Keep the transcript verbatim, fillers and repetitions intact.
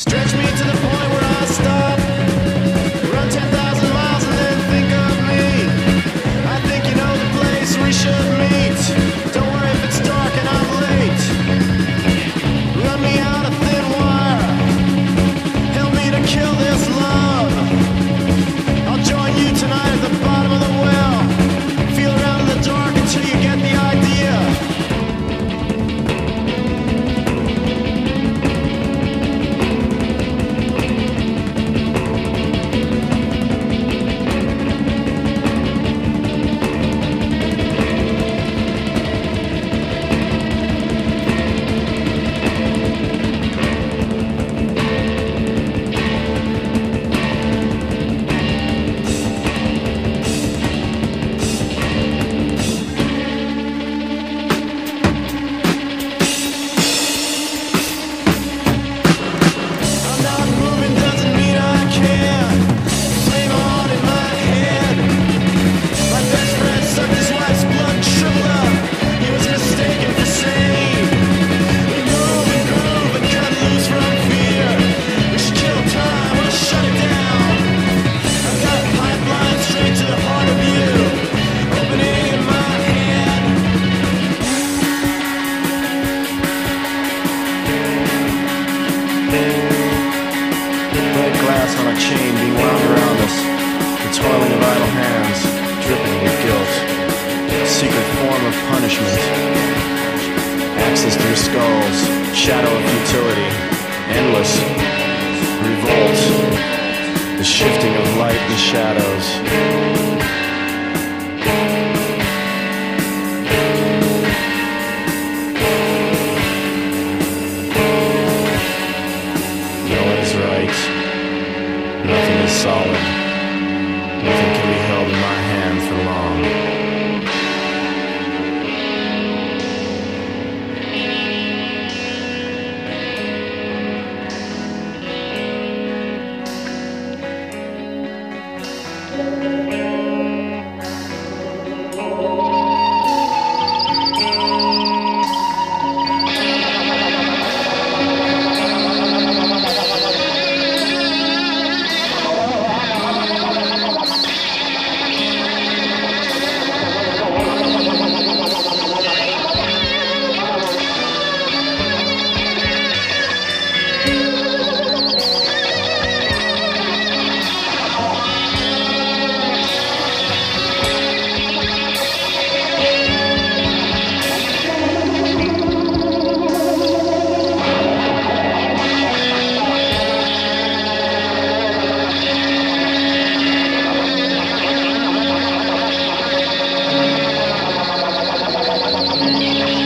Stretch me to the point where I stop. Run ten thousand miles and then think of me. I think you know the place we should meet. Don't worry if it's dark and I'm late. Run me out a thin wire. Help me to kill this love. I'll join you tonight at the bottom of the well. Feel around in the dark until you get the idea. On a chain being wound around us, the toiling of idle hands, dripping with guilt, a secret form of punishment, axes through skulls, shadow of futility, endless revolt, the shifting of light and shadows. Nothing is solid. Nothing can be held in my hand for long. Thank you.